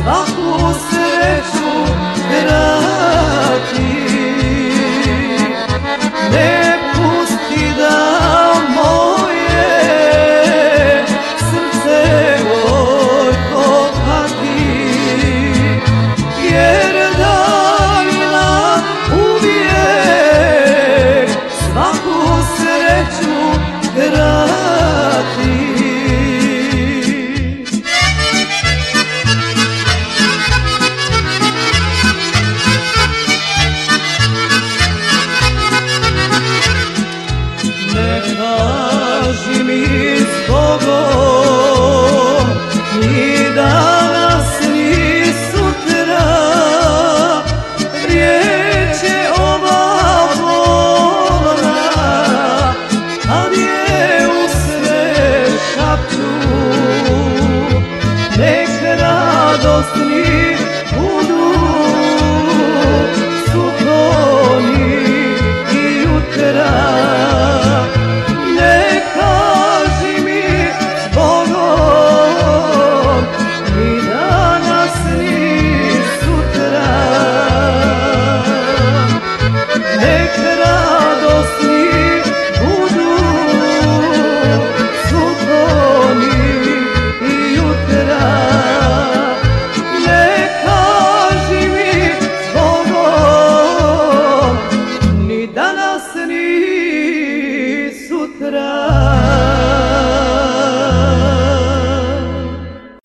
svaku sreću vrati. Ne pusti da moje srce gorko pati, jer daj nam uvijek svaku sreću vrati. Ne kaži mi zbogom ni danas ni sutra, riječ je ova bolna kad je usred šapću. Nek radosni budu suhoni i jutra. Ne kaži mi zbogom ni danas ni sutra, nek radosni